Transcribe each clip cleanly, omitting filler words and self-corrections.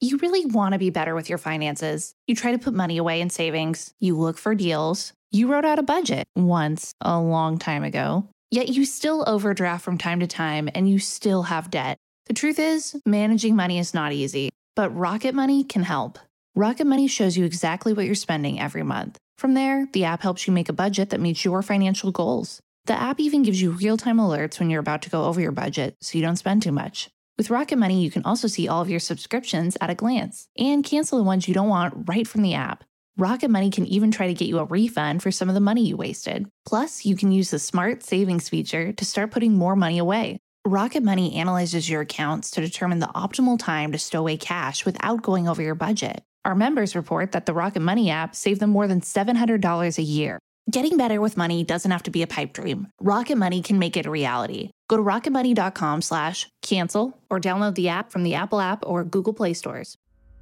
You really want to be better with your finances. You try to put money away in savings. You look for deals. You wrote out a budget once, a long time ago. Yet you still overdraft from time to time and you still have debt. The truth is, managing money is not easy, but Rocket Money can help. Rocket Money shows you exactly what you're spending every month. From there, the app helps you make a budget that meets your financial goals. The app even gives you real-time alerts when you're about to go over your budget so you don't spend too much. With Rocket Money, you can also see all of your subscriptions at a glance and cancel the ones you don't want right from the app. Rocket Money can even try to get you a refund for some of the money you wasted. Plus, you can use the Smart Savings feature to start putting more money away. Rocket Money analyzes your accounts to determine the optimal time to stow away cash without going over your budget. Our members report that the Rocket Money app saved them more than $700 a year. Getting better with money doesn't have to be a pipe dream. Rocket Money can make it a reality. Go to rocketmoney.com/cancel or download the app from the Apple App or Google Play stores.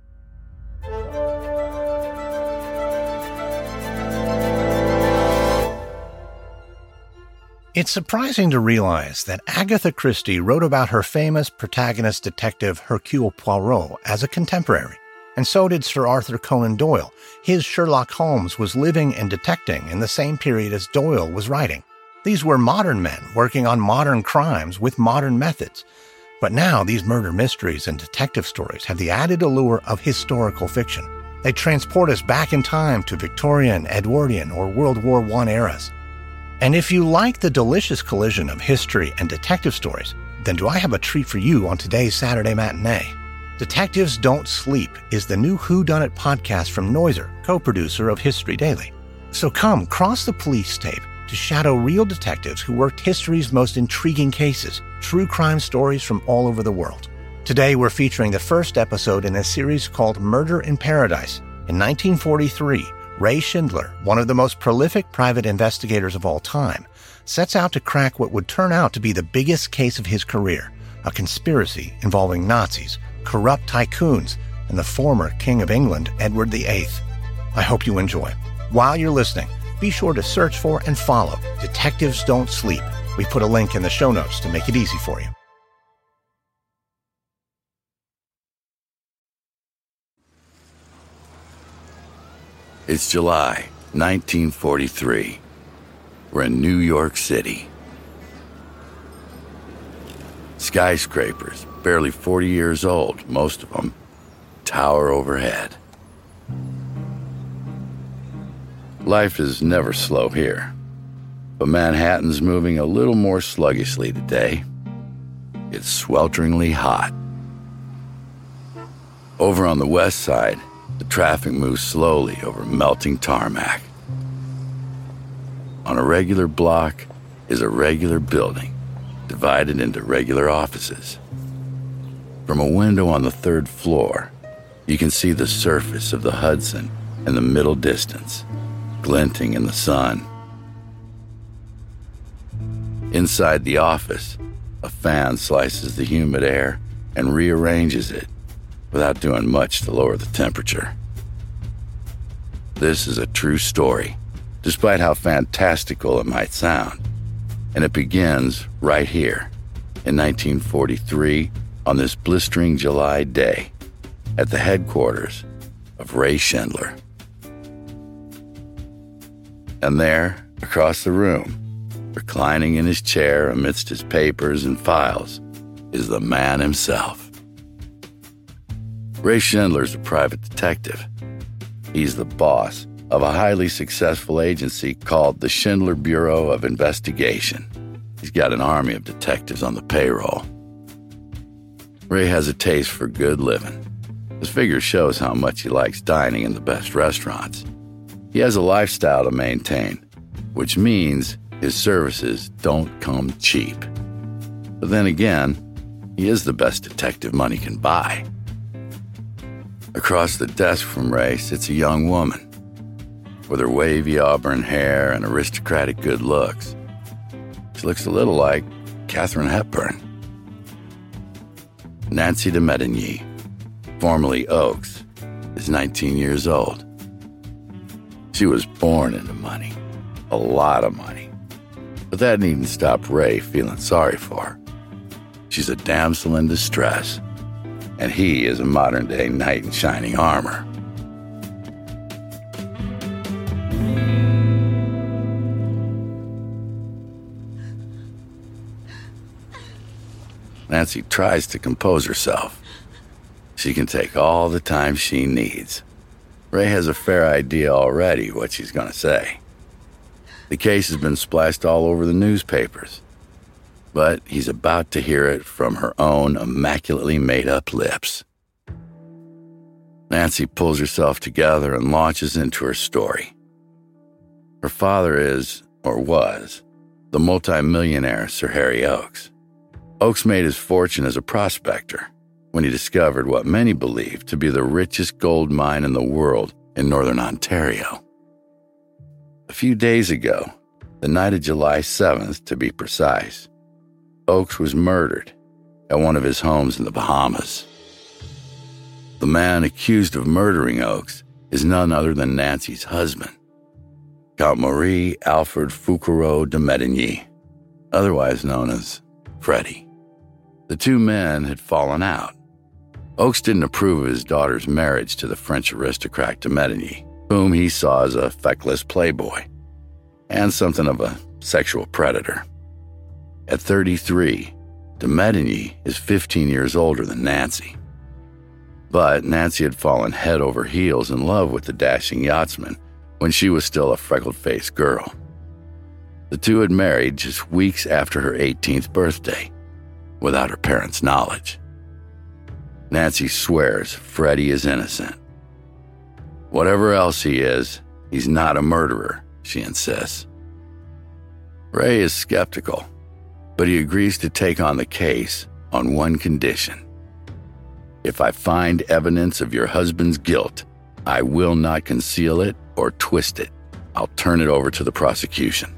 It's surprising to realize that Agatha Christie wrote about her famous protagonist detective Hercule Poirot as a contemporary, and so did Sir Arthur Conan Doyle. His Sherlock Holmes was living and detecting in the same period as Doyle was writing. These were modern men working on modern crimes with modern methods. But now these murder mysteries and detective stories have the added allure of historical fiction. They transport us back in time to Victorian, Edwardian, or World War I eras. And if you like the delicious collision of history and detective stories, then do I have a treat for you on today's Saturday matinee. Detectives Don't Sleep is the new whodunit podcast from Noiser, co-producer of History Daily. So come cross the police tape to shadow real detectives who worked history's most intriguing cases, true crime stories from all over the world. Today we're featuring the first episode in a series called Murder in Paradise. In 1943, Ray Schindler, one of the most prolific private investigators of all time, sets out to crack what would turn out to be the biggest case of his career, a conspiracy involving Nazis, corrupt tycoons, and the former King of England, Edward VIII. I hope you enjoy. While you're listening, be sure to search for and follow Detectives Don't Sleep. We put a link in the show notes to make it easy for you. It's July 1943. We're in New York City. Skyscrapers, barely 40 years old, most of them, tower overhead. Life is never slow here, but Manhattan's moving a little more sluggishly today. It's swelteringly hot. Over on the west side, the traffic moves slowly over melting tarmac. On a regular block is a regular building, divided into regular offices. From a window on the third floor, you can see the surface of the Hudson in the middle distance, glinting in the sun. Inside the office, a fan slices the humid air and rearranges it without doing much to lower the temperature. This is a true story, despite how fantastical it might sound. And it begins right here, in 1943, on this blistering July day, at the headquarters of Ray Schindler. And there, across the room, reclining in his chair amidst his papers and files, is the man himself. Ray Schindler's a private detective. He's the boss of a highly successful agency called the Schindler Bureau of Investigation. He's got an army of detectives on the payroll. Ray has a taste for good living. His figure shows how much he likes dining in the best restaurants. He has a lifestyle to maintain, which means his services don't come cheap. But then again, he is the best detective money can buy. Across the desk from Ray sits a young woman with her wavy auburn hair and aristocratic good looks. She looks a little like Katharine Hepburn. Nancy de Medigny, formerly Oakes, is 19 years old. She was born into money, a lot of money. But that needn't stop Ray feeling sorry for her. She's a damsel in distress, and he is a modern-day knight in shining armor. Nancy tries to compose herself. She can take all the time she needs. Ray has a fair idea already what she's going to say. The case has been splashed all over the newspapers, but he's about to hear it from her own immaculately made-up lips. Nancy pulls herself together and launches into her story. Her father is, or was, the multimillionaire Sir Harry Oakes. Oakes made his fortune as a prospector when he discovered what many believe to be the richest gold mine in the world in northern Ontario. A few days ago, the night of July 7th to be precise, Oakes was murdered at one of his homes in the Bahamas. The man accused of murdering Oakes is none other than Nancy's husband, Count Marie Alfred Foucault de Médigny, otherwise known as Freddie. The two men had fallen out. Oakes didn't approve of his daughter's marriage to the French aristocrat de Médigny, whom he saw as a feckless playboy and something of a sexual predator. At 33, de Médigny is 15 years older than Nancy. But Nancy had fallen head over heels in love with the dashing yachtsman when she was still a freckled-faced girl. The two had married just weeks after her 18th birthday, without her parents' knowledge. Nancy swears Freddie is innocent. Whatever else he is, he's not a murderer, she insists. Ray is skeptical, but he agrees to take on the case on one condition. If I find evidence of your husband's guilt, I will not conceal it or twist it. I'll turn it over to the prosecution.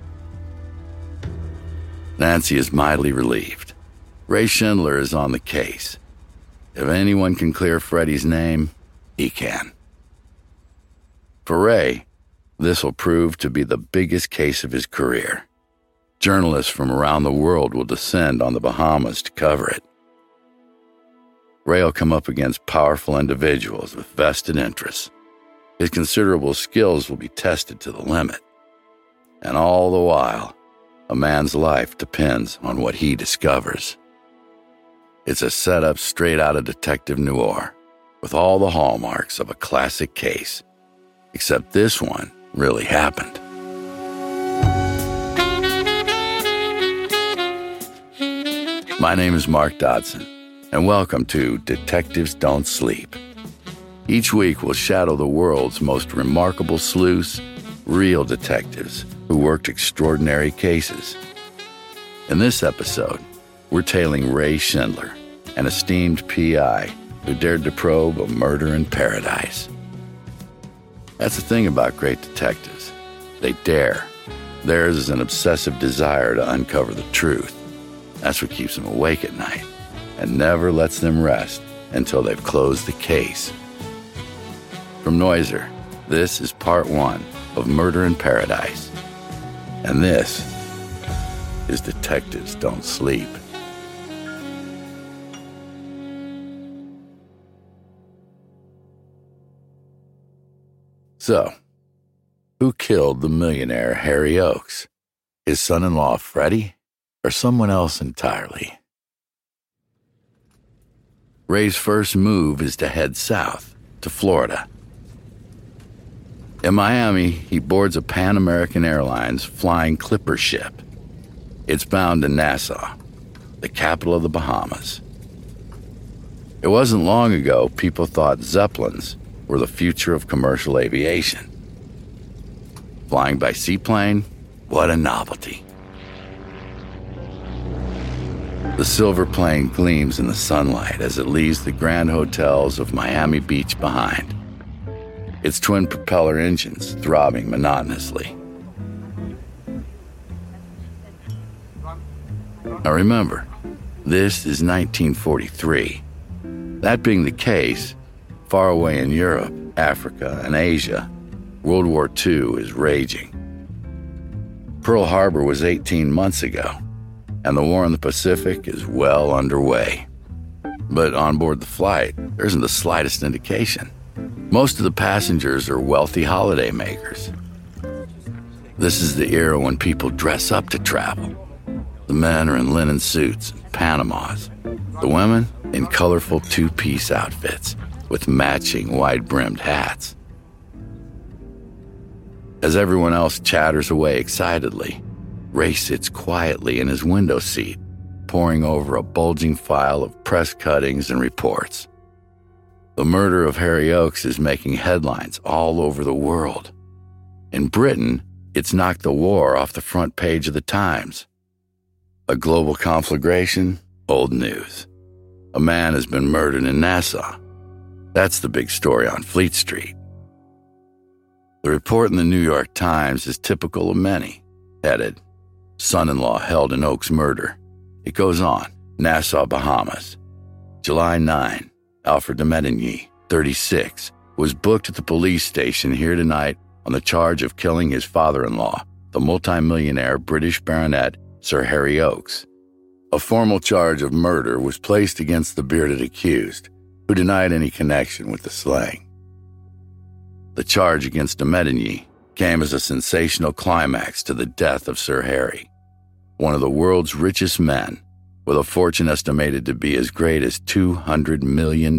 Nancy is mildly relieved. Ray Schindler is on the case. If anyone can clear Freddie's name, he can. For Ray, this will prove to be the biggest case of his career. Journalists from around the world will descend on the Bahamas to cover it. Ray will come up against powerful individuals with vested interests. His considerable skills will be tested to the limit. And all the while, a man's life depends on what he discovers. It's a setup straight out of Detective Noir, with all the hallmarks of a classic case, except this one really happened. My name is Mark Dodson, and welcome to Detectives Don't Sleep. Each week we'll shadow the world's most remarkable sleuths, real detectives who worked extraordinary cases. In this episode, we're tailing Ray Schindler, an esteemed PI who dared to probe a murder in paradise. That's the thing about great detectives. They dare. Theirs is an obsessive desire to uncover the truth. That's what keeps them awake at night and never lets them rest until they've closed the case. From Noiser, this is part 1 of Murder in Paradise. And this is Detectives Don't Sleep. So, who killed the millionaire Harry Oakes? His son-in-law Freddie, or someone else entirely? Ray's first move is to head south, to Florida. In Miami, he boards a Pan American Airlines flying Clipper ship. It's bound to Nassau, the capital of the Bahamas. It wasn't long ago people thought Zeppelins were the future of commercial aviation. Flying by seaplane? What a novelty. The silver plane gleams in the sunlight as it leaves the grand hotels of Miami Beach behind, its twin propeller engines throbbing monotonously. Now remember, this is 1943. That being the case, far away in Europe, Africa, and Asia, World War II is raging. Pearl Harbor was 18 months ago, and the war in the Pacific is well underway. But on board the flight, there isn't the slightest indication. Most of the passengers are wealthy holidaymakers. This is the era when people dress up to travel. The men are in linen suits and Panamas. The women in colorful two-piece outfits with matching wide-brimmed hats. As everyone else chatters away excitedly, Ray sits quietly in his window seat, poring over a bulging file of press cuttings and reports. The murder of Harry Oakes is making headlines all over the world. In Britain, it's knocked the war off the front page of the Times. A global conflagration? Old news. A man has been murdered in Nassau. That's the big story on Fleet Street. The report in the New York Times is typical of many, headed, "Son-in-law held in Oakes murder." It goes on, Nassau, Bahamas. July 9, Alfred de Médigny, 36, was booked at the police station here tonight on the charge of killing his father-in-law, the multimillionaire British baronet Sir Harry Oakes. A formal charge of murder was placed against the bearded accused, who denied any connection with the slaying. The charge against de Médigny came as a sensational climax to the death of Sir Harry, one of the world's richest men, with a fortune estimated to be as great as $200 million.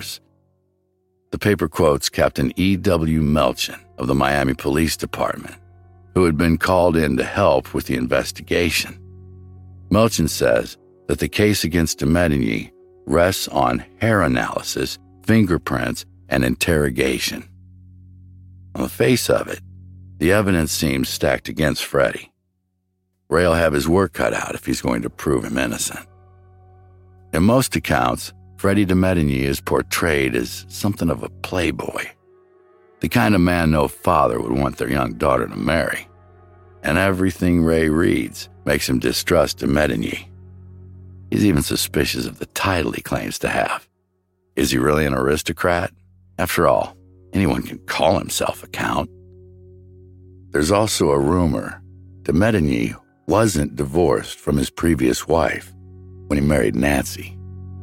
The paper quotes Captain E.W. Melchin of the Miami Police Department, who had been called in to help with the investigation. Melchin says that the case against de Médigny rests on hair analysis, fingerprints, and interrogation. On the face of it, the evidence seems stacked against Freddie. Ray'll have his work cut out if he's going to prove him innocent. In most accounts, Freddie de Médigny is portrayed as something of a playboy, the kind of man no father would want their young daughter to marry. And everything Ray reads makes him distrust de Médigny. He's even suspicious of the title he claims to have. Is he really an aristocrat? After all, anyone can call himself a count. There's also a rumor de Médigny wasn't divorced from his previous wife when he married Nancy.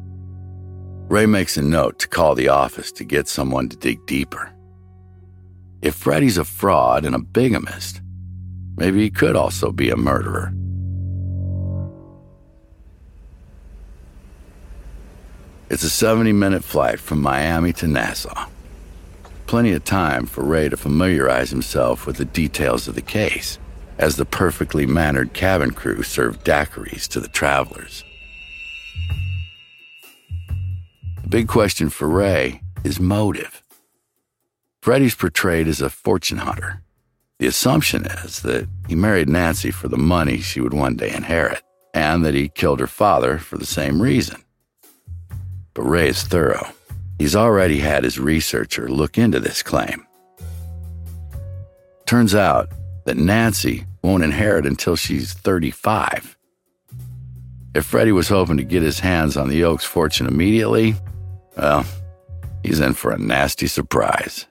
Ray makes a note to call the office to get someone to dig deeper. If Freddie's a fraud and a bigamist, maybe he could also be a murderer. It's a 70-minute flight from Miami to Nassau. Plenty of time for Ray to familiarize himself with the details of the case, as the perfectly mannered cabin crew served daiquiris to the travelers. The big question for Ray is motive. Freddie's portrayed as a fortune hunter. The assumption is that he married Nancy for the money she would one day inherit, and that he killed her father for the same reason. But Ray is thorough. He's already had his researcher look into this claim. Turns out that Nancy won't inherit until she's 35. If Freddie was hoping to get his hands on the Oakes fortune immediately, well, he's in for a nasty surprise.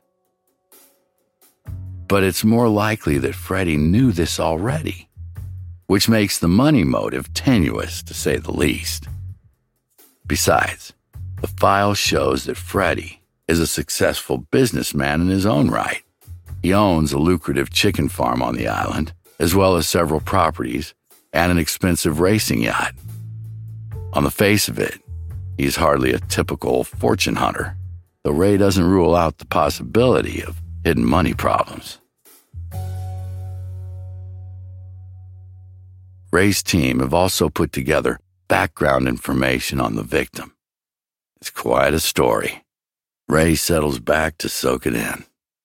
But it's more likely that Freddie knew this already, which makes the money motive tenuous, to say the least. Besides, the file shows that Freddie is a successful businessman in his own right. He owns a lucrative chicken farm on the island, as well as several properties and an expensive racing yacht. On the face of it, he's hardly a typical fortune hunter, though Ray doesn't rule out the possibility of hidden money problems. Ray's team have also put together background information on the victim. It's quite a story. Ray settles back to soak it in.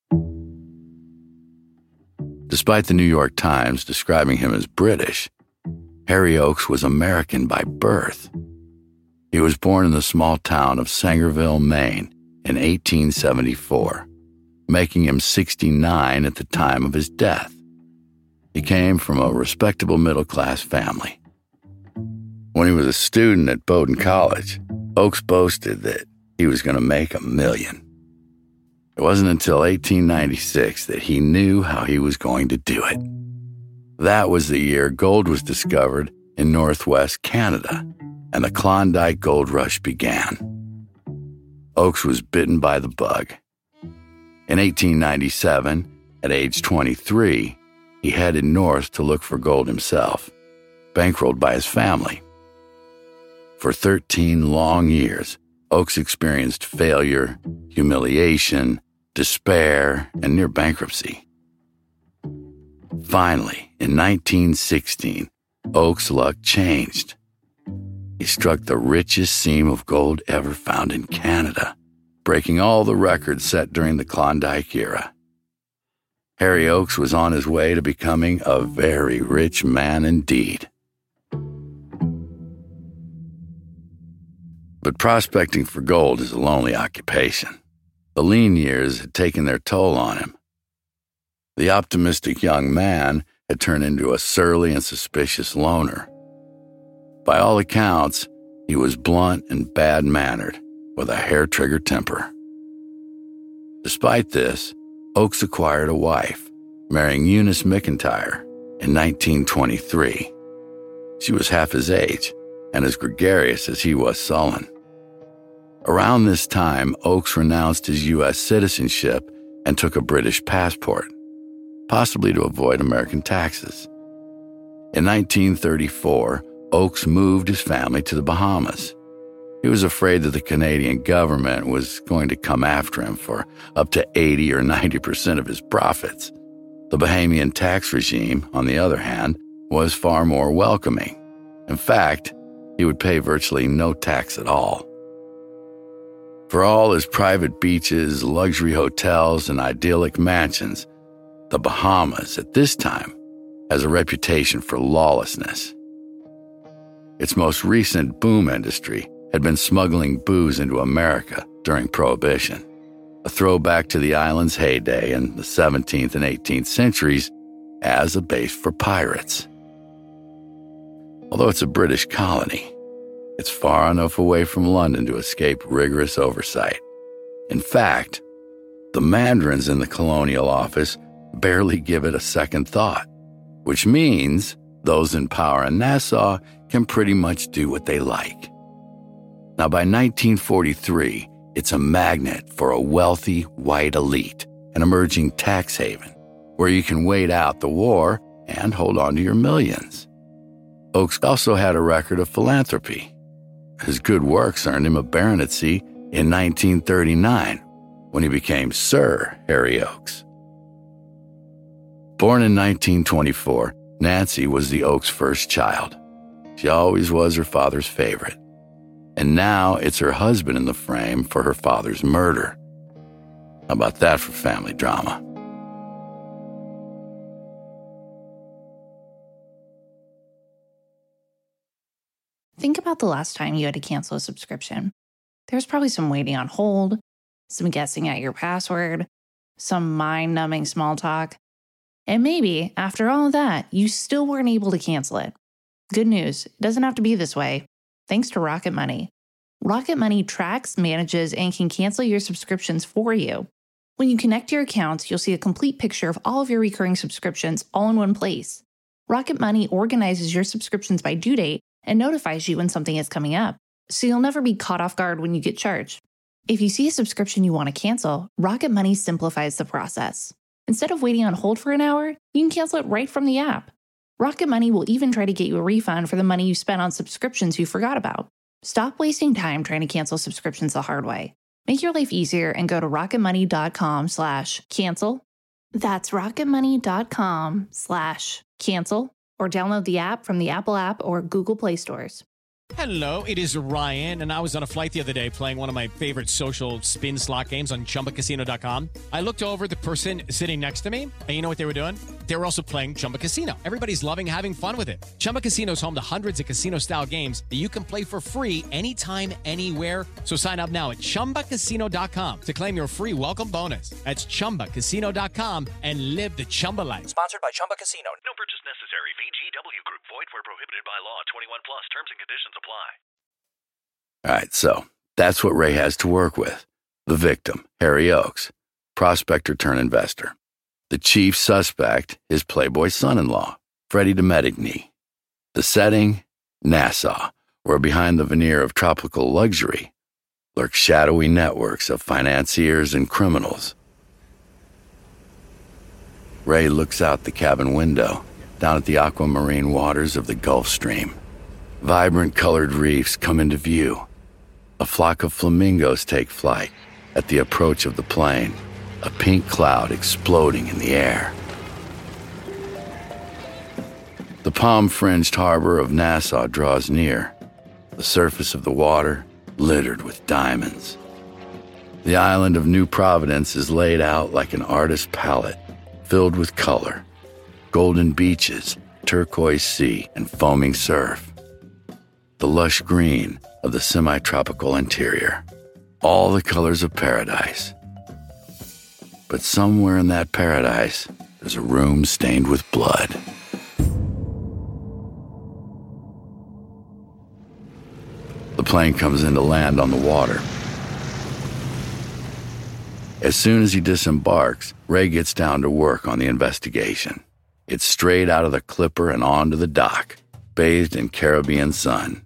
Despite the New York Times describing him as British, Harry Oakes was American by birth. He was born in the small town of Sangerville, Maine in 1874, making him 69 at the time of his death. He came from a respectable middle-class family. When he was a student at Bowdoin College, Oakes boasted that he was going to make $1 million. It wasn't until 1896 that he knew how he was going to do it. That was the year gold was discovered in northwest Canada, and the Klondike Gold Rush began. Oakes was bitten by the bug. In 1897, at age 23, he headed north to look for gold himself, bankrolled by his family. For 13 long years, Oakes experienced failure, humiliation, despair, and near bankruptcy. Finally, in 1916, Oakes' luck changed. He struck the richest seam of gold ever found in Canada, breaking all the records set during the Klondike era. Harry Oakes was on his way to becoming a very rich man indeed. But prospecting for gold is a lonely occupation. The lean years had taken their toll on him. The optimistic young man had turned into a surly and suspicious loner. By all accounts, he was blunt and bad-mannered, with a hair-trigger temper. Despite this, Oakes acquired a wife, marrying Eunice McIntyre in 1923. She was half his age and as gregarious as he was sullen. Around this time, Oakes renounced his U.S. citizenship and took a British passport, possibly to avoid American taxes. In 1934, Oakes moved his family to the Bahamas. He was afraid that the Canadian government was going to come after him for up to 80 or 90% of his profits. The Bahamian tax regime, on the other hand, was far more welcoming. In fact, he would pay virtually no tax at all. For all his private beaches, luxury hotels, and idyllic mansions, the Bahamas at this time has a reputation for lawlessness. Its most recent boom industry had been smuggling booze into America during Prohibition, a throwback to the island's heyday in the 17th and 18th centuries as a base for pirates. Although it's a British colony, it's far enough away from London to escape rigorous oversight. In fact, the mandarins in the colonial office barely give it a second thought, which means those in power in Nassau can pretty much do what they like. Now, by 1943, it's a magnet for a wealthy white elite, an emerging tax haven, where you can wait out the war and hold on to your millions. Oakes also had a record of philanthropy. His good works earned him a baronetcy in 1939, when he became Sir Harry Oakes. Born in 1924, Nancy was the Oakes' first child. She always was her father's favorite. And now it's her husband in the frame for her father's murder. How about that for family drama? Think about the last time you had to cancel a subscription. There's probably some waiting on hold, some guessing at your password, some mind-numbing small talk. And maybe, after all of that, you still weren't able to cancel it. Good news, it doesn't have to be this way. Thanks to Rocket Money. Rocket Money tracks, manages, and can cancel your subscriptions for you. When you connect your accounts, you'll see a complete picture of all of your recurring subscriptions all in one place. Rocket Money organizes your subscriptions by due date and notifies you when something is coming up, so you'll never be caught off guard when you get charged. If you see a subscription you want to cancel, Rocket Money simplifies the process. Instead of waiting on hold for an hour, you can cancel it right from the app. Rocket Money will even try to get you a refund for the money you spent on subscriptions you forgot about. Stop wasting time trying to cancel subscriptions the hard way. Make your life easier and go to rocketmoney.com/cancel. That's rocketmoney.com/cancel, or download the app from the Apple app or Google Play stores. Hello, it is Ryan, and I was on a flight the other day playing one of my favorite social spin slot games on ChumbaCasino.com. I looked over at the person sitting next to me, and you know what they were doing? They were also playing Chumba Casino. Everybody's loving having fun with it. Chumba Casino is home to hundreds of casino-style games that you can play for free anytime, anywhere. So sign up now at ChumbaCasino.com to claim your free welcome bonus. That's ChumbaCasino.com and live the Chumba life. Sponsored by Chumba Casino. No purchase necessary. VGW Group. Void where prohibited by law. 21 plus. Terms and conditions apply. All right, so that's what Ray has to work with. The victim, Harry Oakes, prospector turned investor. The chief suspect, his playboy son-in-law, Freddie de Medigny. The setting, Nassau, where behind the veneer of tropical luxury lurk shadowy networks of financiers and criminals. Ray looks out the cabin window, down at the aquamarine waters of the Gulf Stream. Vibrant colored reefs come into view. A flock of flamingos take flight at the approach of the plane, a pink cloud exploding in the air. The palm-fringed harbor of Nassau draws near, the surface of the water littered with diamonds. The island of New Providence is laid out like an artist's palette, filled with color, golden beaches, turquoise sea, and foaming surf. The lush green of the semi-tropical interior, all the colors of paradise. But somewhere in that paradise, there's a room stained with blood. The plane comes in to land on the water. As soon as he disembarks, Ray gets down to work on the investigation. It's straight out of the Clipper and onto the dock, bathed in Caribbean sun.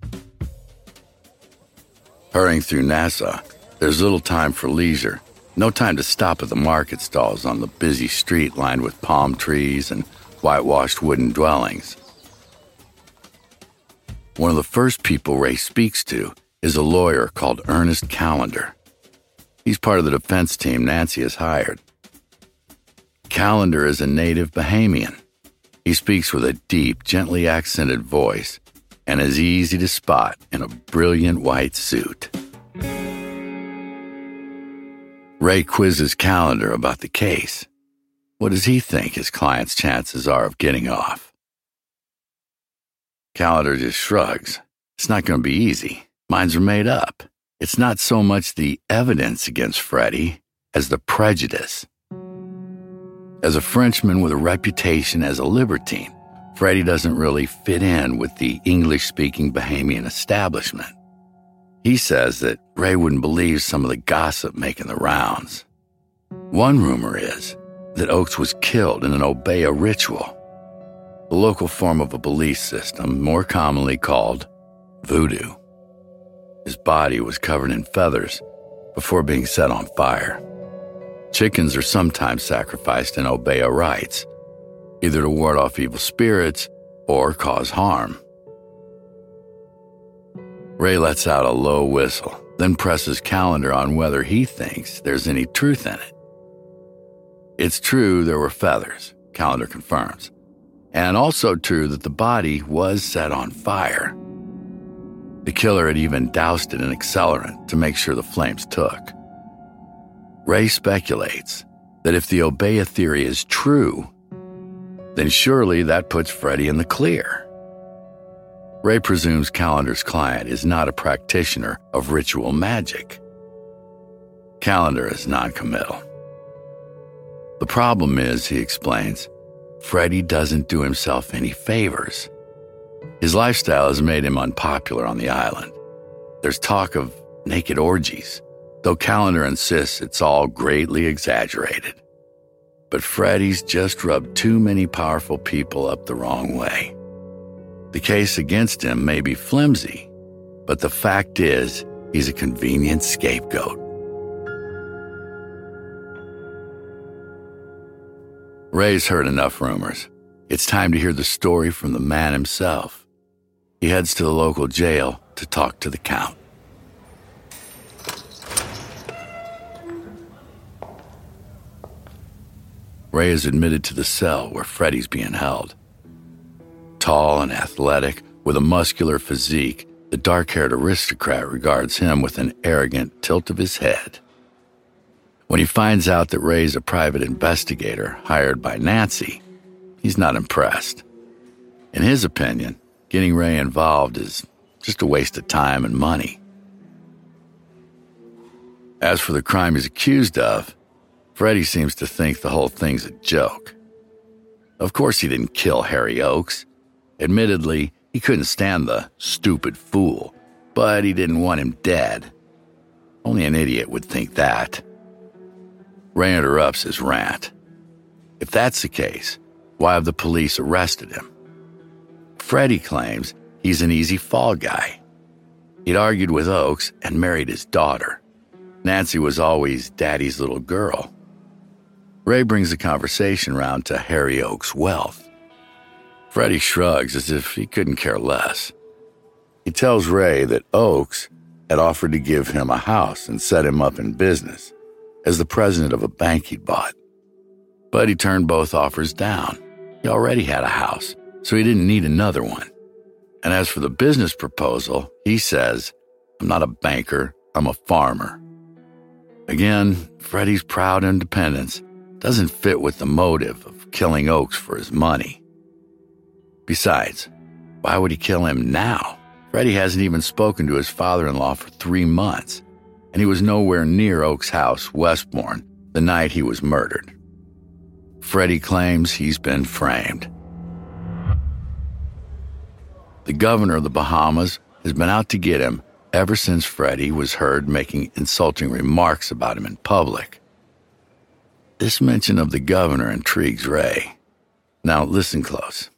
Hurrying through Nassau, there's little time for leisure. No time to stop at the market stalls on the busy street lined with palm trees and whitewashed wooden dwellings. One of the first people Ray speaks to is a lawyer called Ernest Callender. He's part of the defense team Nancy has hired. Callender is a native Bahamian. He speaks with a deep, gently accented voice and is easy to spot in a brilliant white suit. Ray quizzes Callender about the case. What does he think his client's chances are of getting off? Callender just shrugs. It's not going to be easy. Minds are made up. It's not so much the evidence against Freddie as the prejudice. As a Frenchman with a reputation as a libertine, Freddie doesn't really fit in with the English-speaking Bahamian establishment. He says that Ray wouldn't believe some of the gossip making the rounds. One rumor is that Oakes was killed in an Obeah ritual, a local form of a belief system more commonly called voodoo. His body was covered in feathers before being set on fire. Chickens are sometimes sacrificed in Obeah rites, either to ward off evil spirits or cause harm. Ray lets out a low whistle, then presses Callender on whether he thinks there's any truth in it. It's true there were feathers, Callender confirms, and also true that the body was set on fire. The killer had even doused it in accelerant to make sure the flames took. Ray speculates that if the Obeah theory is true, then surely that puts Freddie in the clear. Ray presumes Callender's client is not a practitioner of ritual magic. Callender is noncommittal. The problem is, he explains, Freddie doesn't do himself any favors. His lifestyle has made him unpopular on the island. There's talk of naked orgies, though Callender insists it's all greatly exaggerated. But Freddie's just rubbed too many powerful people up the wrong way. The case against him may be flimsy, but the fact is he's a convenient scapegoat. Ray's heard enough rumors. It's time to hear the story from the man himself. He heads to the local jail to talk to the Count. Ray is admitted to the cell where Freddie's being held. Tall and athletic, with a muscular physique, the dark-haired aristocrat regards him with an arrogant tilt of his head. When he finds out that Ray's a private investigator hired by Nancy, he's not impressed. In his opinion, getting Ray involved is just a waste of time and money. As for the crime he's accused of, Freddie seems to think the whole thing's a joke. Of course he didn't kill Harry Oakes. Admittedly, he couldn't stand the stupid fool, but he didn't want him dead. Only an idiot would think that. Ray interrupts his rant. If that's the case, why have the police arrested him? Freddie claims he's an easy fall guy. He'd argued with Oakes and married his daughter. Nancy was always Daddy's little girl. Ray brings the conversation round to Harry Oakes' wealth. Freddie shrugs as if he couldn't care less. He tells Ray that Oakes had offered to give him a house and set him up in business as the president of a bank he'd bought. But he turned both offers down. He already had a house, so he didn't need another one. And as for the business proposal, he says, "I'm not a banker, I'm a farmer." Again, Freddie's proud independence doesn't fit with the motive of killing Oakes for his money. Besides, why would he kill him now? Freddie hasn't even spoken to his father-in-law for 3 months, and he was nowhere near Oakes' house, Westbourne, the night he was murdered. Freddie claims he's been framed. The governor of the Bahamas has been out to get him ever since Freddie was heard making insulting remarks about him in public. This mention of the governor intrigues Ray. Now listen close.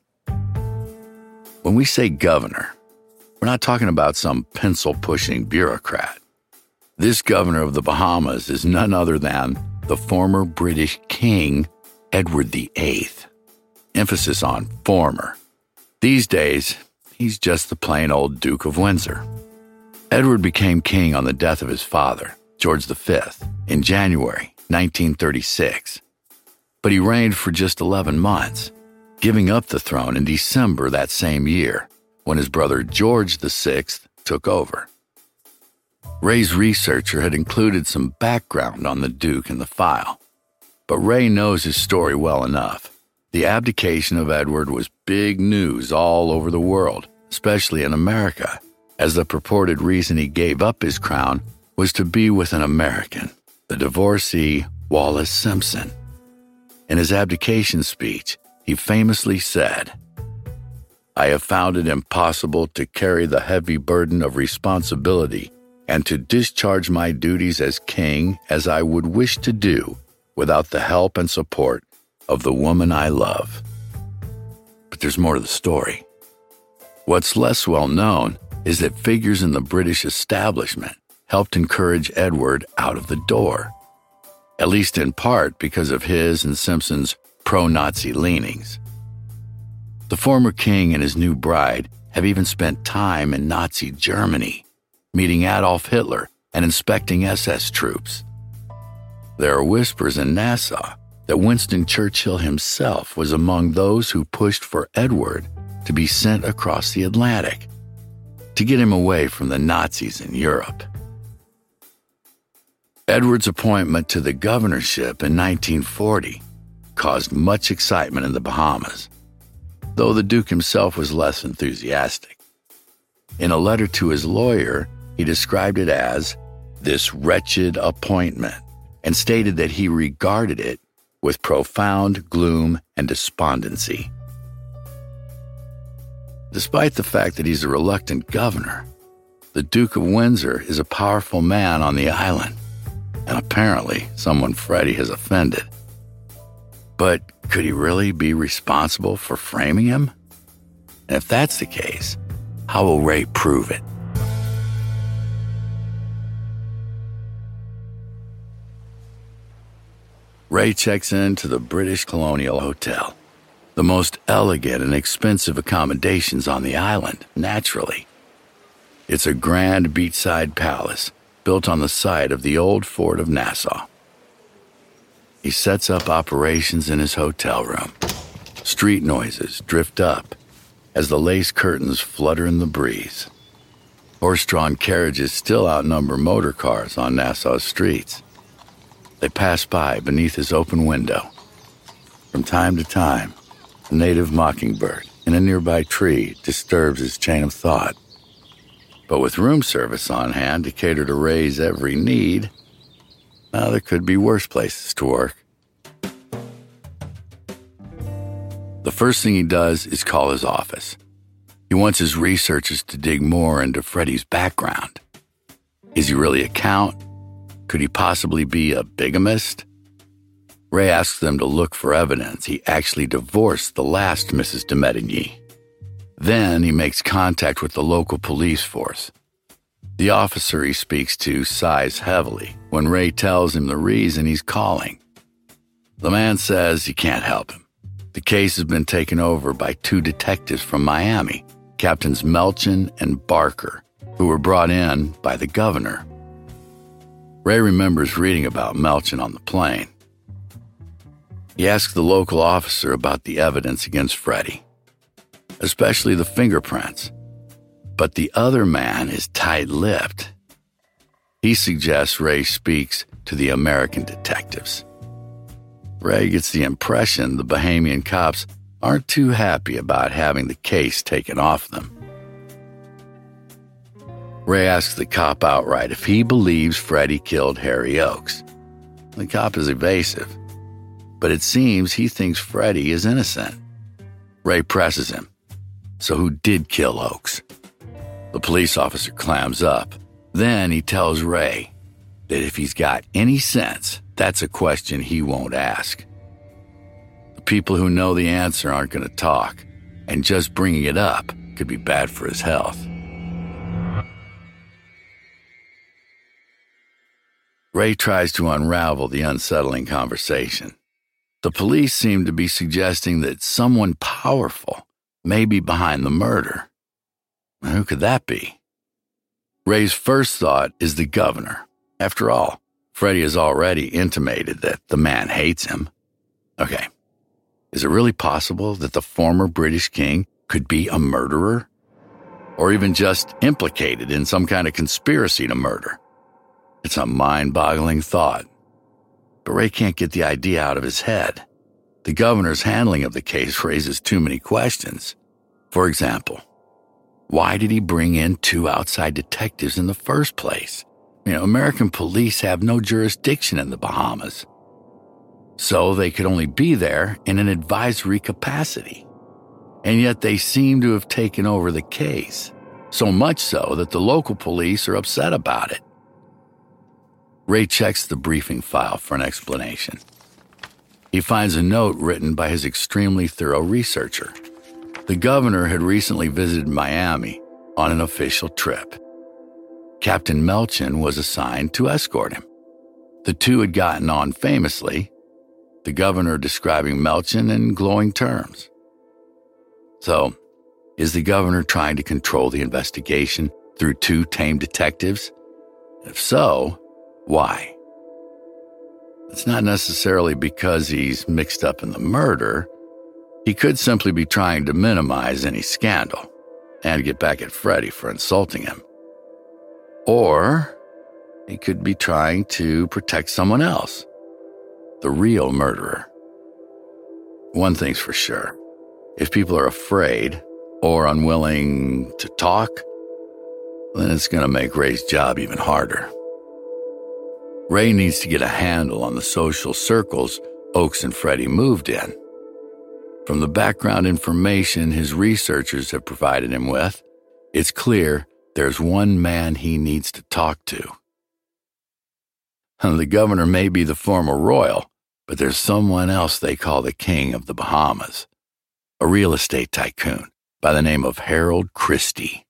When we say governor, we're not talking about some pencil-pushing bureaucrat. This governor of the Bahamas is none other than the former British king, Edward VIII. Emphasis on former. These days, he's just the plain old Duke of Windsor. Edward became king on the death of his father, George V, in January 1936. But he reigned for just 11 months, giving up the throne in December that same year, when his brother George VI took over. Ray's researcher had included some background on the Duke in the file, but Ray knows his story well enough. The abdication of Edward was big news all over the world, especially in America, as the purported reason he gave up his crown was to be with an American, the divorcee Wallis Simpson. In his abdication speech, he famously said, "I have found it impossible to carry the heavy burden of responsibility and to discharge my duties as king as I would wish to do without the help and support of the woman I love." But there's more to the story. What's less well known is that figures in the British establishment helped encourage Edward out of the door, at least in part because of his and Simpson's pro-Nazi leanings. The former king and his new bride have even spent time in Nazi Germany, meeting Adolf Hitler and inspecting SS troops. There are whispers in Nassau that Winston Churchill himself was among those who pushed for Edward to be sent across the Atlantic to get him away from the Nazis in Europe. Edward's appointment to the governorship in 1940 caused much excitement in the Bahamas, though the Duke himself was less enthusiastic. In a letter to his lawyer, he described it as this wretched appointment and stated that he regarded it with profound gloom and despondency. Despite the fact that he's a reluctant governor, the Duke of Windsor is a powerful man on the island, and apparently someone Freddie has offended. But could he really be responsible for framing him? And if that's the case, how will Ray prove it? Ray checks into the British Colonial Hotel, the most elegant and expensive accommodations on the island, naturally. It's a grand beachside palace built on the site of the old fort of Nassau. He sets up operations in his hotel room. Street noises drift up as the lace curtains flutter in the breeze. Horse-drawn carriages still outnumber motor cars on Nassau's streets. They pass by beneath his open window. From time to time, a native mockingbird in a nearby tree disturbs his chain of thought. But with room service on hand to cater to Ray's every need, there could be worse places to work. The first thing he does is call his office. He wants his researchers to dig more into Freddie's background. Is he really a count? Could he possibly be a bigamist? Ray asks them to look for evidence he actually divorced the last Mrs. de Médigny. Then he makes contact with the local police force. The officer he speaks to sighs heavily when Ray tells him the reason he's calling. The man says he can't help him. The case has been taken over by 2 detectives from Miami, Captains Melchin and Barker, who were brought in by the governor. Ray remembers reading about Melchin on the plane. He asks the local officer about the evidence against Freddie, especially the fingerprints. But the other man is tight-lipped. He suggests Ray speaks to the American detectives. Ray gets the impression the Bahamian cops aren't too happy about having the case taken off them. Ray asks the cop outright if he believes Freddie killed Harry Oakes. The cop is evasive, but it seems he thinks Freddie is innocent. Ray presses him. So who did kill Oakes? The police officer clams up. Then he tells Ray that if he's got any sense, that's a question he won't ask. The people who know the answer aren't going to talk, and just bringing it up could be bad for his health. Ray tries to unravel the unsettling conversation. The police seem to be suggesting that someone powerful may be behind the murder. Who could that be? Ray's first thought is the governor. After all, Freddie has already intimated that the man hates him. Okay, is it really possible that the former British king could be a murderer? Or even just implicated in some kind of conspiracy to murder? It's a mind-boggling thought. But Ray can't get the idea out of his head. The governor's handling of the case raises too many questions. For example, why did he bring in 2 outside detectives in the first place? American police have no jurisdiction in the Bahamas. So they could only be there in an advisory capacity. And yet they seem to have taken over the case, so much so that the local police are upset about it. Ray checks the briefing file for an explanation. He finds a note written by his extremely thorough researcher. The governor had recently visited Miami on an official trip. Captain Melchin was assigned to escort him. The 2 had gotten on famously, the governor describing Melchin in glowing terms. So, is the governor trying to control the investigation through 2 tame detectives? If so, why? It's not necessarily because he's mixed up in the murder. He could simply be trying to minimize any scandal and get back at Freddie for insulting him. Or he could be trying to protect someone else, the real murderer. One thing's for sure. If people are afraid or unwilling to talk, then it's going to make Ray's job even harder. Ray needs to get a handle on the social circles Oakes and Freddie moved in. From the background information his researchers have provided him with, it's clear there's one man he needs to talk to. The governor may be the former royal, but there's someone else they call the king of the Bahamas, a real estate tycoon by the name of Harold Christie.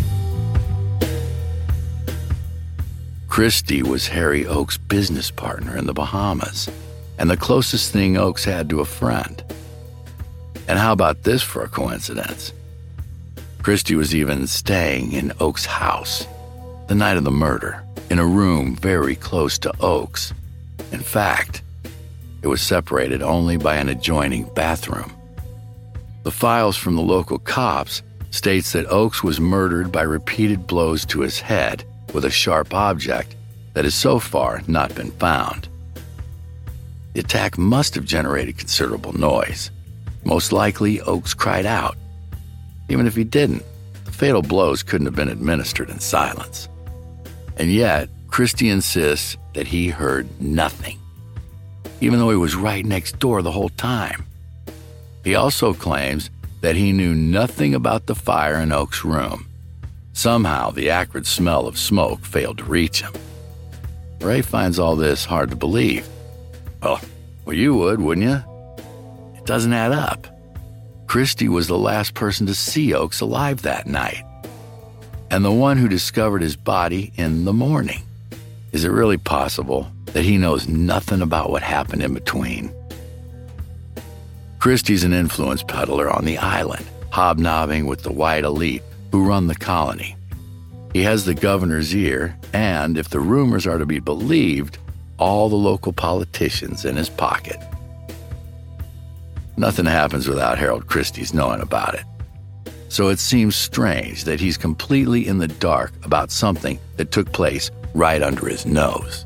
Christie was Harry Oakes' business partner in the Bahamas, and the closest thing Oakes had to a friend. And how about this for a coincidence? Christie was even staying in Oakes' house the night of the murder, in a room very close to Oakes. In fact, it was separated only by an adjoining bathroom. The files from the local cops states that Oakes was murdered by repeated blows to his head with a sharp object that has so far not been found. The attack must have generated considerable noise. Most likely, Oakes cried out. Even if he didn't, the fatal blows couldn't have been administered in silence. And yet, Christie insists that he heard nothing, even though he was right next door the whole time. He also claims that he knew nothing about the fire in Oakes' room. Somehow, the acrid smell of smoke failed to reach him. Ray finds all this hard to believe. Well, you would, wouldn't you? It doesn't add up. Christie was the last person to see Oakes alive that night. and the one who discovered his body in the morning. Is it really possible that he knows nothing about what happened in between? Christie's an influence peddler on the island, hobnobbing with the white elite who run the colony. He has the governor's ear, and if the rumors are to be believed, all the local politicians in his pocket. Nothing happens without Harold Christie's knowing about it. So it seems strange that he's completely in the dark about something that took place right under his nose.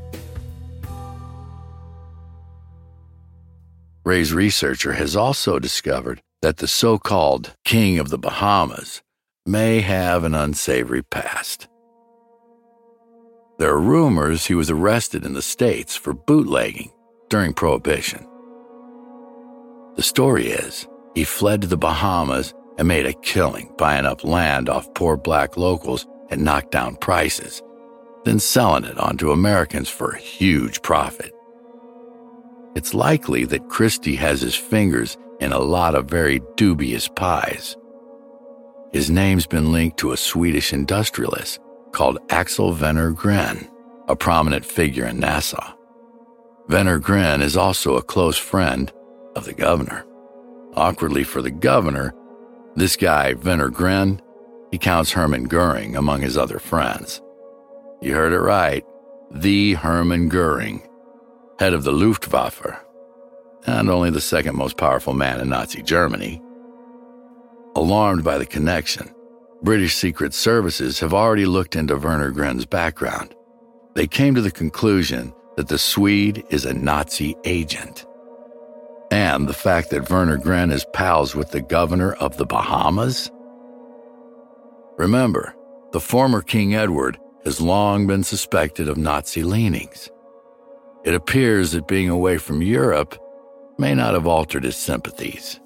Ray's researcher has also discovered that the so-called King of the Bahamas may have an unsavory past. There are rumors he was arrested in the States for bootlegging during Prohibition. The story is, he fled to the Bahamas and made a killing buying up land off poor black locals at knockdown prices, then selling it on to Americans for a huge profit. It's likely that Christie has his fingers in a lot of very dubious pies. His name's been linked to a Swedish industrialist called Axel Wenner-Gren, a prominent figure in Nassau. Wenner-Gren is also a close friend of the governor. Awkwardly for the governor, this guy, Wenner-Gren, he counts Hermann Goering among his other friends. You heard it right, the Hermann Goering, head of the Luftwaffe, and only the second most powerful man in Nazi Germany. Alarmed by the connection, British Secret Services have already looked into Wenner-Gren's background. They came to the conclusion that the Swede is a Nazi agent. And the fact that Wenner-Gren is pals with the governor of the Bahamas? Remember, the former King Edward has long been suspected of Nazi leanings. It appears that being away from Europe may not have altered his sympathies.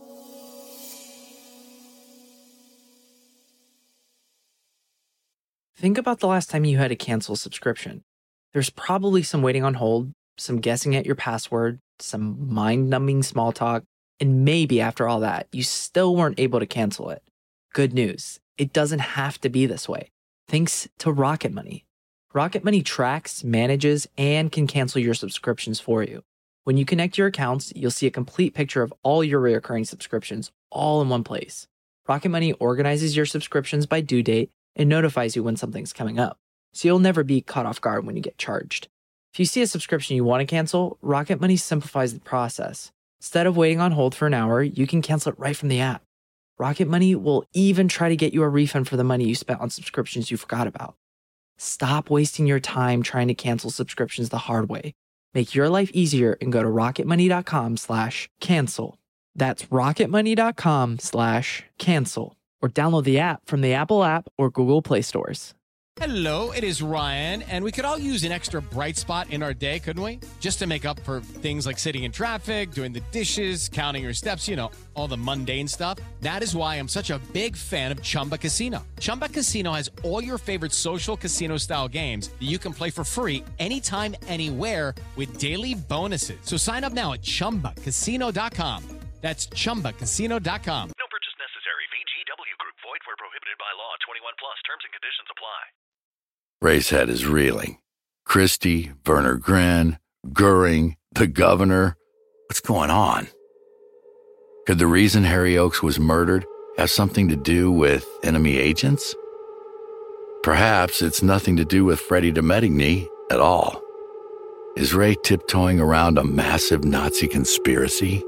Think about the last time you had to cancel a subscription. There's probably some waiting on hold, some guessing at your password, some mind-numbing small talk, and maybe after all that, you still weren't able to cancel it. Good news, it doesn't have to be this way. Thanks to Rocket Money. Rocket Money tracks, manages, and can cancel your subscriptions for you. When you connect your accounts, you'll see a complete picture of all your recurring subscriptions all in one place. Rocket Money organizes your subscriptions by due date and notifies you when something's coming up, so you'll never be caught off guard when you get charged. If you see a subscription you want to cancel, Rocket Money simplifies the process. Instead of waiting on hold for an hour, you can cancel it right from the app. Rocket Money will even try to get you a refund for the money you spent on subscriptions you forgot about. Stop wasting your time trying to cancel subscriptions the hard way. Make your life easier and go to rocketmoney.com/cancel. That's rocketmoney.com/cancel. Or download the app from the Apple app or Google Play stores. Hello, it is Ryan, and we could all use an extra bright spot in our day, couldn't we? Just to make up for things like sitting in traffic, doing the dishes, counting your steps, all the mundane stuff. That is why I'm such a big fan of Chumba Casino. Chumba Casino has all your favorite social casino-style games that you can play for free anytime, anywhere with daily bonuses. So sign up now at ChumbaCasino.com. That's ChumbaCasino.com. No purchase necessary. VGW Group. Void where prohibited by law. 21 plus. Terms and conditions apply. Ray's head is reeling. Christie, Wenner-Gren, Goering, the governor. What's going on? Could the reason Harry Oakes was murdered have something to do with enemy agents? Perhaps it's nothing to do with Freddie de Medigny at all. Is Ray tiptoeing around a massive Nazi conspiracy?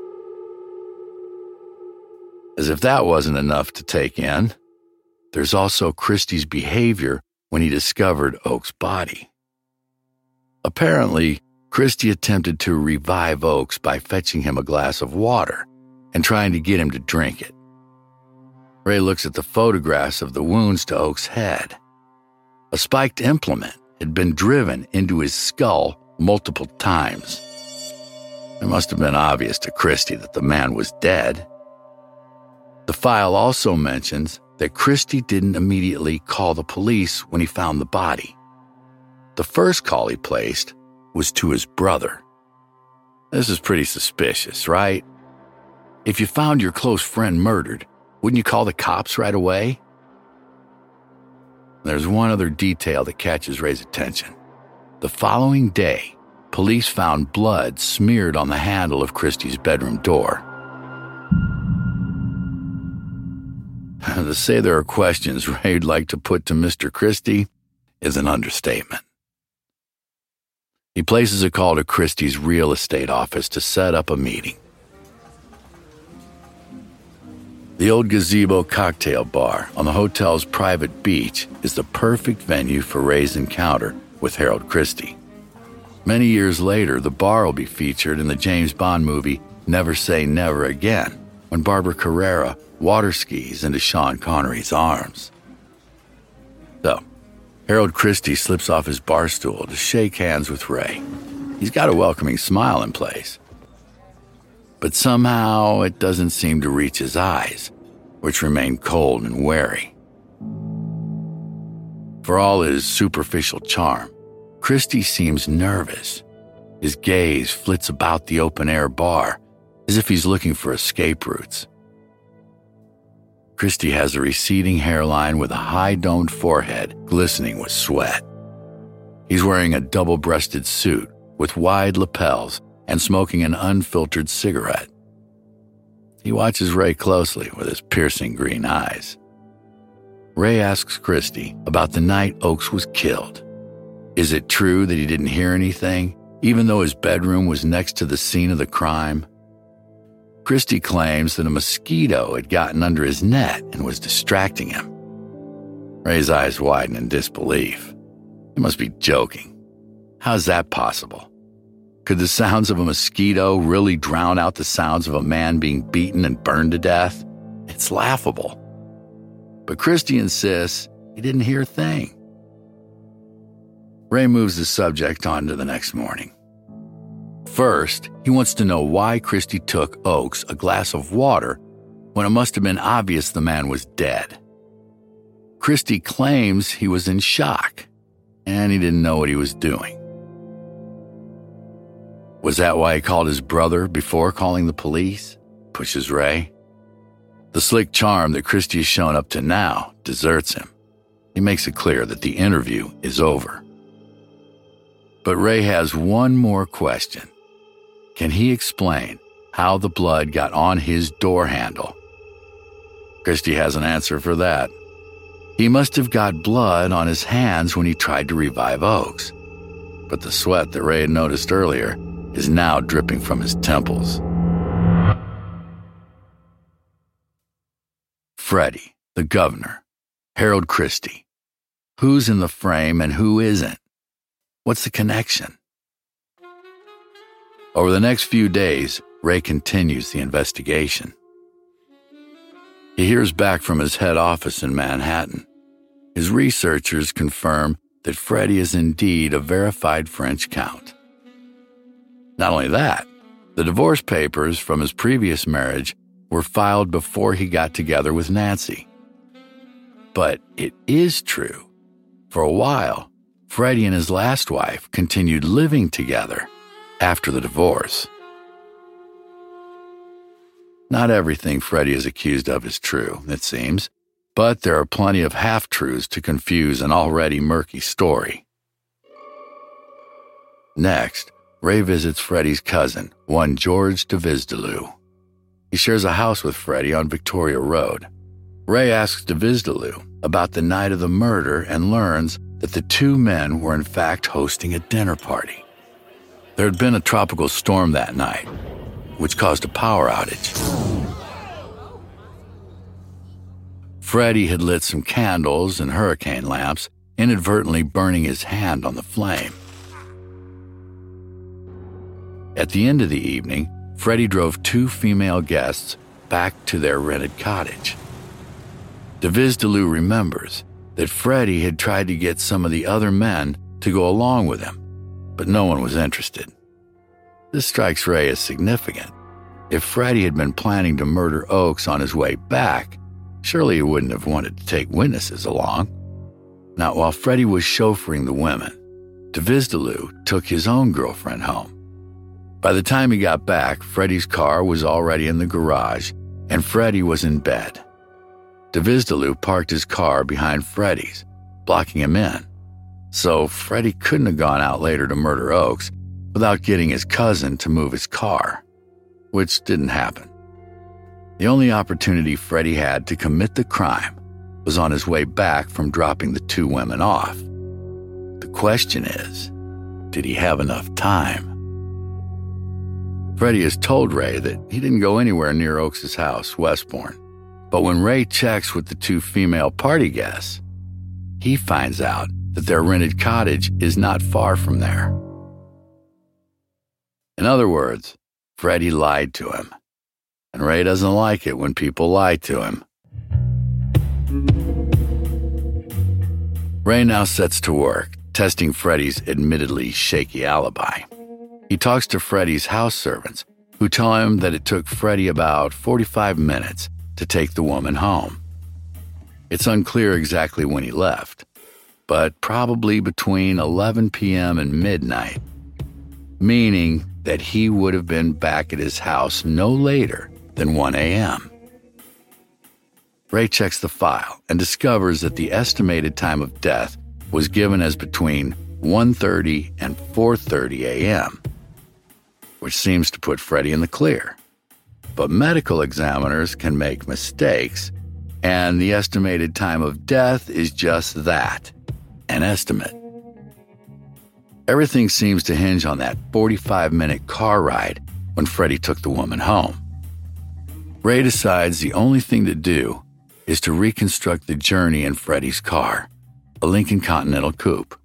As if that wasn't enough to take in, there's also Christie's behavior when he discovered Oakes' body. Apparently, Christie attempted to revive Oakes by fetching him a glass of water and trying to get him to drink it. Ray looks at the photographs of the wounds to Oakes' head. A spiked implement had been driven into his skull multiple times. It must have been obvious to Christie that the man was dead. The file also mentions that Christie didn't immediately call the police when he found the body. The first call he placed was to his brother. This is pretty suspicious, right? If you found your close friend murdered, wouldn't you call the cops right away? There's one other detail that catches Ray's attention. The following day, police found blood smeared on the handle of Christie's bedroom door. To say there are questions Ray'd like to put to Mr. Christie is an understatement. He places a call to Christie's real estate office to set up a meeting. The old Gazebo Cocktail Bar on the hotel's private beach is the perfect venue for Ray's encounter with Harold Christie. Many years later, the bar will be featured in the James Bond movie Never Say Never Again, when Barbara Carrera water skis into Sean Connery's arms. So, Harold Christie slips off his bar stool to shake hands with Ray. He's got a welcoming smile in place. But somehow it doesn't seem to reach his eyes, which remain cold and wary. For all his superficial charm, Christie seems nervous. His gaze flits about the open-air bar as if he's looking for escape routes. Christie has a receding hairline with a high-domed forehead glistening with sweat. He's wearing a double-breasted suit with wide lapels and smoking an unfiltered cigarette. He watches Ray closely with his piercing green eyes. Ray asks Christie about the night Oakes was killed. Is it true that he didn't hear anything, even though his bedroom was next to the scene of the crime? Christie claims that a mosquito had gotten under his net and was distracting him. Ray's eyes widen in disbelief. He must be joking. How's that possible? Could the sounds of a mosquito really drown out the sounds of a man being beaten and burned to death? It's laughable. But Christie insists he didn't hear a thing. Ray moves the subject on to the next morning. First, he wants to know why Christie took Oakes a glass of water when it must have been obvious the man was dead. Christie claims he was in shock, and he didn't know what he was doing. Was that why he called his brother before calling the police? Pushes Ray. The slick charm that Christie has shown up to now deserts him. He makes it clear that the interview is over. But Ray has one more question. Can he explain how the blood got on his door handle? Christie has an answer for that. He must have got blood on his hands when he tried to revive Oakes. But the sweat that Ray had noticed earlier is now dripping from his temples. Freddie, the governor, Harold Christie. Who's in the frame and who isn't? What's the connection? Over the next few days, Ray continues the investigation. He hears back from his head office in Manhattan. His researchers confirm that Freddie is indeed a verified French count. Not only that, the divorce papers from his previous marriage were filed before he got together with Nancy. But it is true. For a while, Freddie and his last wife continued living together after the divorce. Not everything Freddie is accused of is true, it seems, but there are plenty of half-truths to confuse an already murky story. Next, Ray visits Freddie's cousin, one George Devisdelou. He shares a house with Freddie on Victoria Road. Ray asks Devisdelou about the night of the murder and learns that the two men were in fact hosting a dinner party. There had been a tropical storm that night, which caused a power outage. Freddie had lit some candles and hurricane lamps, inadvertently burning his hand on the flame. At the end of the evening, Freddie drove two female guests back to their rented cottage. Devisdelou remembers that Freddie had tried to get some of the other men to go along with him, but no one was interested. This strikes Ray as significant. If Freddie had been planning to murder Oakes on his way back, surely he wouldn't have wanted to take witnesses along. Now, while Freddie was chauffeuring the women, Devisdelou took his own girlfriend home. By the time he got back, Freddie's car was already in the garage, and Freddie was in bed. Devisdelou parked his car behind Freddie's, blocking him in. So Freddy couldn't have gone out later to murder Oakes without getting his cousin to move his car, which didn't happen. The only opportunity Freddy had to commit the crime was on his way back from dropping the two women off. The question is, did he have enough time? Freddy has told Ray that he didn't go anywhere near Oakes' house, Westbourne. But when Ray checks with the two female party guests, he finds out that their rented cottage is not far from there. In other words, Freddy lied to him. And Ray doesn't like it when people lie to him. Ray now sets to work, testing Freddy's admittedly shaky alibi. He talks to Freddy's house servants, who tell him that it took Freddy about 45 minutes to take the woman home. It's unclear exactly when he left, but probably between 11 p.m. and midnight, meaning that he would have been back at his house no later than 1 a.m. Ray checks the file and discovers that the estimated time of death was given as between 1:30 and 4:30 a.m., which seems to put Freddy in the clear. But medical examiners can make mistakes, and the estimated time of death is just that, an estimate. Everything seems to hinge on that 45-minute car ride when Freddy took the woman home. Ray decides the only thing to do is to reconstruct the journey in Freddy's car, a Lincoln Continental Coupe.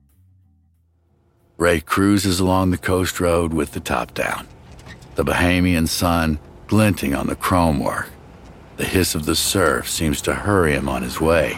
Ray cruises along the coast road with the top down, the Bahamian sun glinting on the chrome work. The hiss of the surf seems to hurry him on his way.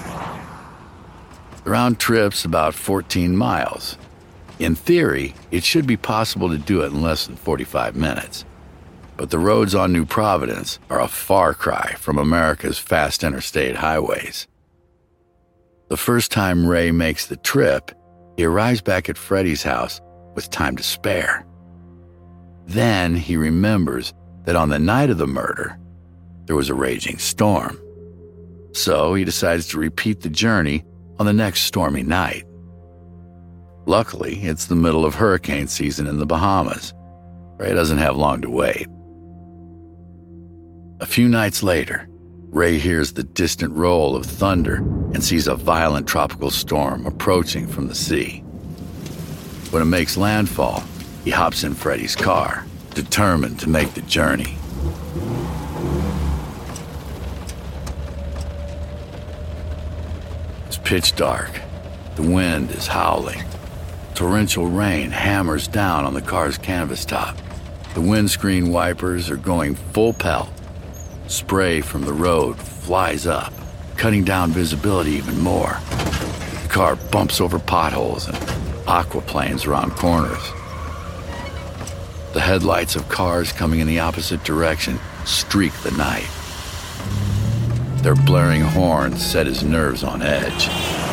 The round trip's about 14 miles. In theory, it should be possible to do it in less than 45 minutes. But the roads on New Providence are a far cry from America's fast interstate highways. The first time Ray makes the trip, he arrives back at Freddy's house with time to spare. Then he remembers that on the night of the murder, there was a raging storm. So he decides to repeat the journey on the next stormy night. Luckily, it's the middle of hurricane season in the Bahamas. Ray doesn't have long to wait. A few nights later, Ray hears the distant roll of thunder and sees a violent tropical storm approaching from the sea. When it makes landfall, he hops in Freddy's car, determined to make the journey. It's pitch dark. The wind is howling. Torrential rain hammers down on the car's canvas top. The windscreen wipers are going full pelt. Spray from the road flies up, cutting down visibility even more. The car bumps over potholes and aquaplanes around corners. The headlights of cars coming in the opposite direction streak the night. Their blaring horns set his nerves on edge.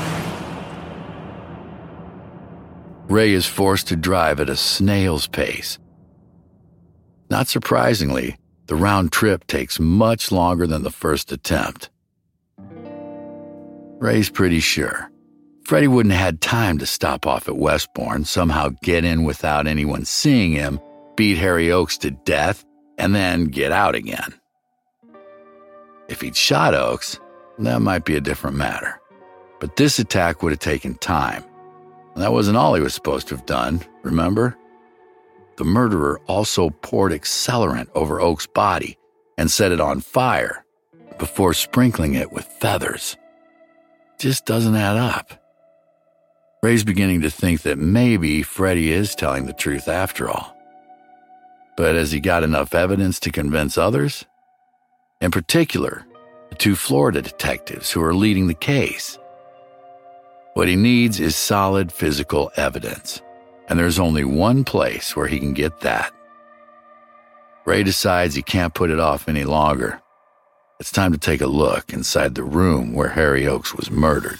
Ray is forced to drive at a snail's pace. Not surprisingly, the round trip takes much longer than the first attempt. Ray's pretty sure Freddy wouldn't have had time to stop off at Westbourne, somehow get in without anyone seeing him, beat Harry Oakes to death, and then get out again. If he'd shot Oakes, that might be a different matter. But this attack would have taken time. And that wasn't all he was supposed to have done, remember? The murderer also poured accelerant over Oakes' body and set it on fire before sprinkling it with feathers. Just doesn't add up. Ray's beginning to think that maybe Freddy is telling the truth after all. But has he got enough evidence to convince others? In particular, the two Florida detectives who are leading the case. What he needs is solid physical evidence. And there's only one place where he can get that. Ray decides he can't put it off any longer. It's time to take a look inside the room where Harry Oakes was murdered.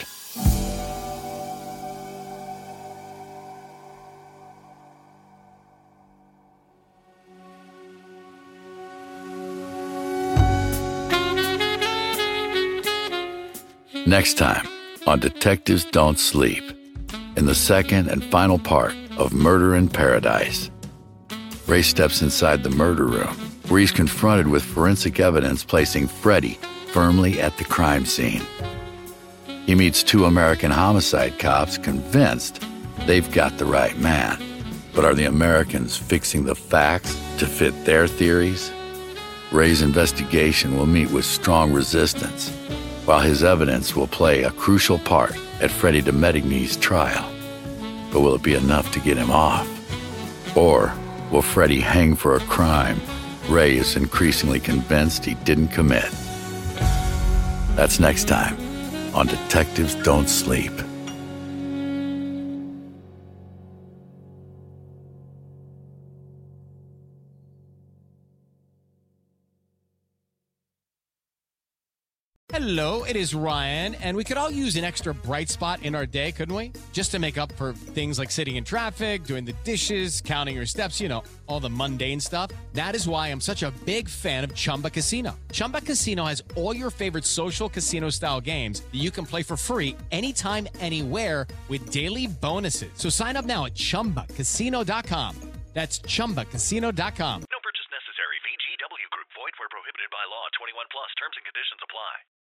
Next time on Detectives Don't Sleep, in the second and final part of Murder in Paradise. Ray steps inside the murder room, where he's confronted with forensic evidence placing Freddy firmly at the crime scene. He meets two American homicide cops convinced they've got the right man. But are the Americans fixing the facts to fit their theories? Ray's investigation will meet with strong resistance, while his evidence will play a crucial part at Freddy de Medigny's trial. But will it be enough to get him off? Or will Freddy hang for a crime Ray is increasingly convinced he didn't commit? That's next time on Detectives Don't Sleep. Hello, it is Ryan, and we could all use an extra bright spot in our day, couldn't we? Just to make up for things like sitting in traffic, doing the dishes, counting your steps, you know, all the mundane stuff. That is why I'm such a big fan of Chumba Casino. Chumba Casino has all your favorite social casino-style games that you can play for free anytime, anywhere with daily bonuses. So sign up now at ChumbaCasino.com. That's ChumbaCasino.com.